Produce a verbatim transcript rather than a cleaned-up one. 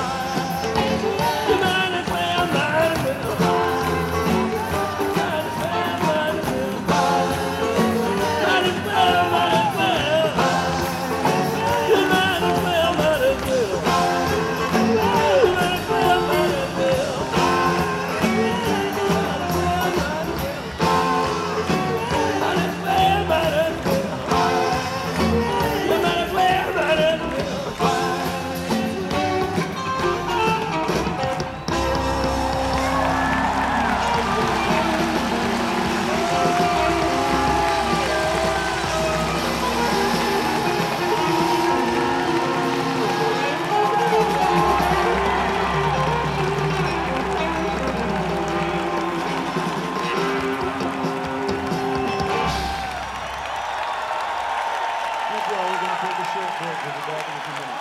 You might as well, might as well. Might as well, might as well. Might as well, might as well. You might as well, might as well. You might as well, might as well. Might as well, might as well. You might as well, might as well. Thank you all. We're going to take a short break. We'll be back in a few minutes.